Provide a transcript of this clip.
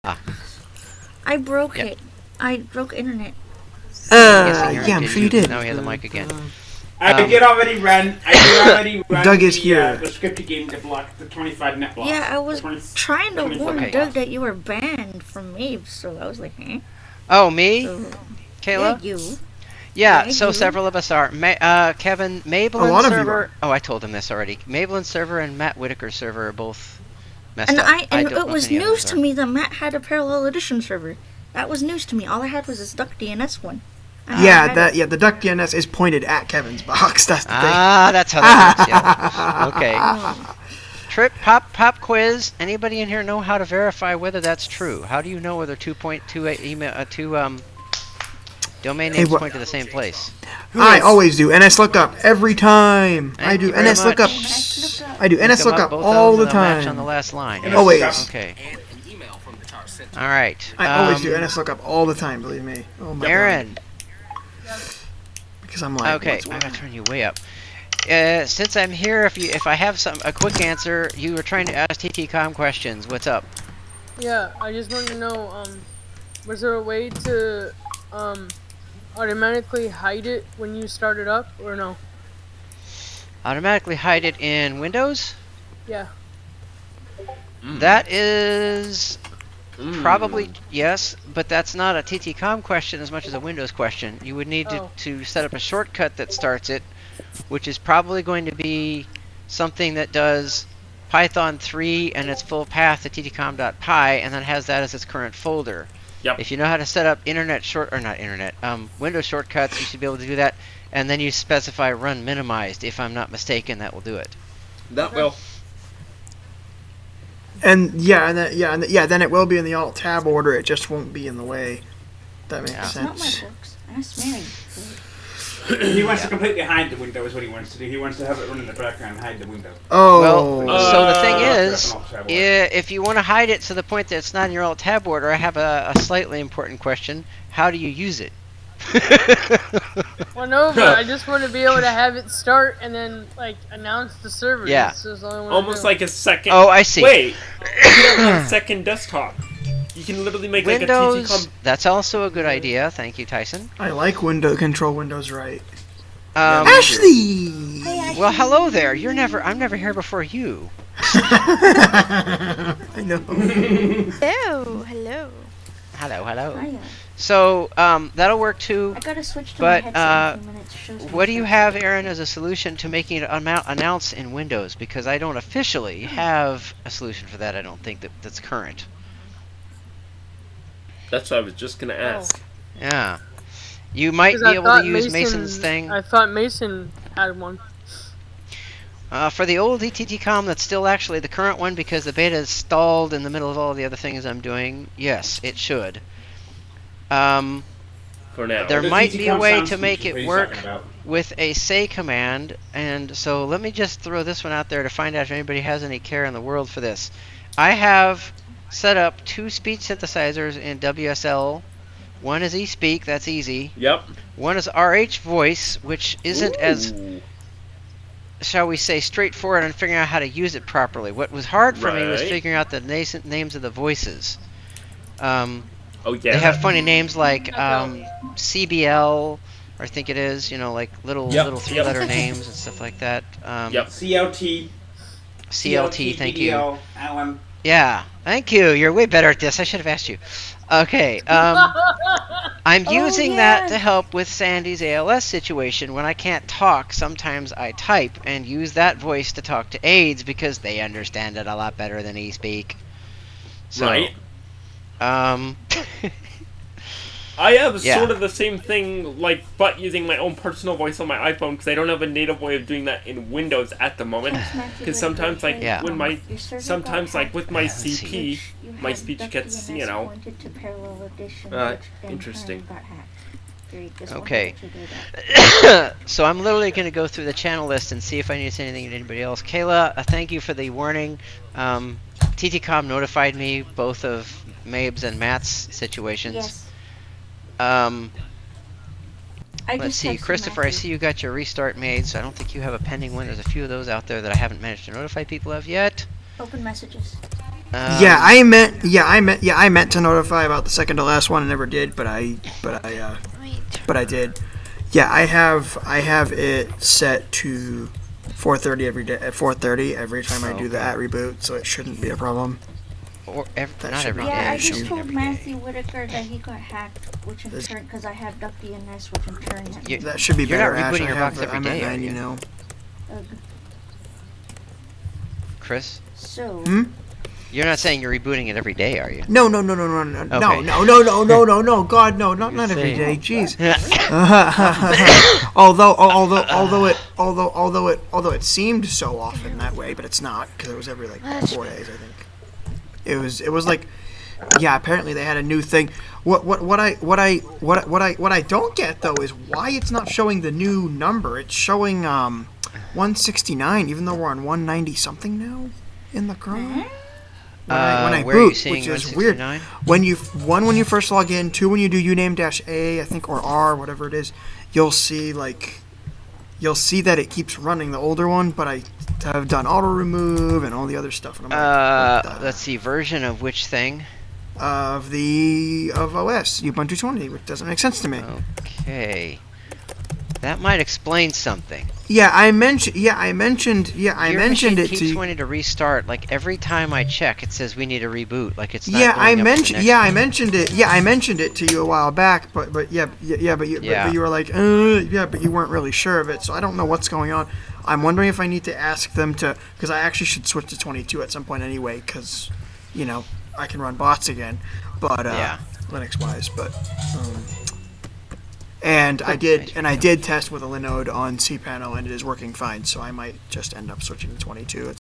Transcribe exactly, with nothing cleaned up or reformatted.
Ah. I broke Yep. it. I broke internet. Uh, Yes, yeah, I'm sure you did. Now we have the mic again. I Um, did already run. I did already run Doug is the, here. Uh, the scripted game to block the twenty-five net block. Yeah, I was twenty trying to warn Okay. Doug that you were banned from Maeve, so I was like, eh? Oh, me? So, Kayla? yeah, you. Yeah, Yeah, so you. several of us are. Ma- uh, Kevin, Maybelline A lot of you server. are. Oh, I told him this already. Maybelline server and Matt Whitaker server are both messed And up. I and don't it know was if any news others to are. me that Matt had a parallel edition server. That was news to me. All I had was this Duck D N S one. And I Yeah, had that it. yeah, the Duck D N S is pointed at Kevin's box. That's the thing. Ah, that's how that works. Yeah. Okay. Oh, Trip pop pop quiz. Anybody in here know how to verify whether that's true? How do you know whether two point two eight email uh, two um domain Hey, names what- point to the same place? I always do N S lookup every time. I Thank do you very N S lookup. Nice look up. I do N S Come up, lookup both all of the them will match on time. the last line. N S Always. lookup. Okay. All right. I always um, do N S lookup all the time. Believe me. Oh my Aaron. god. Because I'm like, Okay, what's I'm what? gonna turn you way up. Uh, since I'm here, if you if I have some a quick answer, you were trying to ask T T Com questions. What's up? Yeah, I just wanted to know, um, was there a way to, um, automatically hide it when you start it up, or no? Automatically hide it in Windows? Yeah. That is probably yes, but that's not a T T Com question as much as a Windows question. You would need Oh. to, to set up a shortcut that starts it, which is probably going to be something that does Python three and its full path to ttcom.py and then has that as its current folder. Yep. If you know how to set up internet short or not internet, um, Windows shortcuts, you should be able to do that. And then you specify run minimized. If I'm not mistaken, that will do it. That will. And yeah, and then, yeah, and yeah, then it will be in the alt tab order. It just won't be in the way. That makes Yeah. It's not my sense. books. Ask Mary. He wants to completely hide the window is what he wants to do. He wants to have it run in the background and hide the window. Oh. Well, so the thing Uh, is, Alt tab order. i- if you want to hide it to the point that it's not in your alt tab order, I have a, a slightly important question. How do you use it? Well, no, but I just want to be able to have it start and then, like, announce the server. Yeah. That's just all I wanna Almost do. like a second. Oh, I see. Wait, you don't have a second desktop. You can literally make like a Windows, T T Com. that's also a good idea. Thank you, Tyson. I like window control Windows right. Um, Ashley. well, hello there. You're never. I'm never here before you. I know. Hello, hello. Hello, hello. Hiya. So um, that'll work too. I gotta switch to But, my headset uh, in a few minutes. Shows me What do you stuff. have, Aaron, as a solution to making it amou- announce in Windows? Because I don't officially have a solution for that. I don't think that that's current. That's what I was just gonna ask. Yeah. You might 'Cause be I able thought to use Mason- Mason's thing. I thought Mason had one. Uh, for the old E T T com, that's still actually the current one because the beta is stalled in the middle of all the other things I'm doing. Yes, it should. Um, For now. There The might be a T T Com way sounds to make what it he's work talking about. with a say command, and so let me just throw this one out there to find out if anybody has any care in the world for this. I have set up two speech synthesizers in W S L. One is eSpeak, that's easy. Yep. One is R H Voice, which isn't as, Ooh. shall we say, straightforward in figuring out how to use it properly. What was hard for me was Right. figuring out the nascent names of the voices. Um, Oh yeah. They have funny names like um, C B L, or I think it is, you know, like little Yep, little yep. three-letter names and stuff like that. Um, Yep. C L T. C L T, thank you. B D L, Alan. Yeah, thank you. You're way better at this. I should have asked you. Okay, um, I'm Oh, using yeah. that to help with Sandy's A L S situation. When I can't talk, sometimes I type and use that voice to talk to aides because they understand it a lot better than eSpeak. So, Right. Um, I have Yeah. sort of the same thing, like, but using my own personal voice on my iPhone because I don't have a native way of doing that in Windows at the moment. Because sometimes, like, Yeah. when my, Your server sometimes, got like, with my I haven't C seen P, You my had speech Duck gets, D N S you know. pointed to parallel edition, Uh, which then interesting. turned got hacked. Very disappointed Okay. that you did that. So I'm literally going to go through the channel list and see if I need to say anything to anybody else. Kayla, uh, thank you for the warning. Um, T T com notified me both of Mabe's and Matt's situations. Yes. Um, I let's just see, texted Christopher, I Matthew. see you got your restart made, so I don't think you have a pending one. There's a few of those out there that I haven't managed to notify people of yet. Open messages. Um, yeah, I meant. Yeah, I meant. Yeah, I meant to notify about the second to last one. I never did, but I. But I. Uh, Wait. but I did. Yeah, I have. I have it set to four thirty every day. At four thirty every time I do the Okay. at reboot, so it shouldn't be a problem. Or ev- That not should every not day. be Yeah, I an just issue. told every Matthew day. Whitaker that he got hacked, which in This- turn, because I have Duck D N S, which in turn. had You- me. That should be You're not better. Ash. rebooting I your have box the- every I'm at day, are ninety you? now. Ugh. Chris, So, Hmm? you're not saying you're rebooting it every day, are you? No, no, no, no, no, no, no, Okay. no, no, no, no, no, no. God, no, not You not every say- day. Jeez. although, although, although it, although, although it, although it seemed so often that way, but it's not because it was every like four days, I think. It was, it was like, yeah. Apparently they had a new thing. What, what, what I, what I, what, what I, what I don't get though is why it's not showing the new number. It's showing um, one sixty-nine, even though we're on one ninety something now in the Chrome. When I, when Uh, I where are you boot, seeing which is weird. one sixty-nine? When you one when you first log in, two when you do uname dash A, I think, or R, whatever it is, you'll see like you'll see that it keeps running the older one, but I have done auto remove and all the other stuff. And I'm Uh, like, what let's see, version of which thing? the- of the of O S Ubuntu twenty, which doesn't make sense to me. Okay. That might explain something. Yeah, I mentioned. Yeah, I mentioned. Yeah, I Your mentioned machine it keeps to. wanting to restart. Like every time I check, it says we need a reboot. Like it's not Yeah, going I up to the mentioned. next Yeah, one. I mentioned it. Yeah, I mentioned it to you a while back, but but yeah, yeah, yeah but you but- Yeah. But, you were like, uh, yeah, but you weren't really sure of it. So I don't know what's going on. I'm wondering if I need to ask them to, because I actually should switch to twenty-two at some point anyway, because you know I can run bots again, but uh, Yeah. Linux wise, but. Um, and I did, and I did test with a Linode on cPanel, and it is working fine. So I might just end up switching to twenty-two at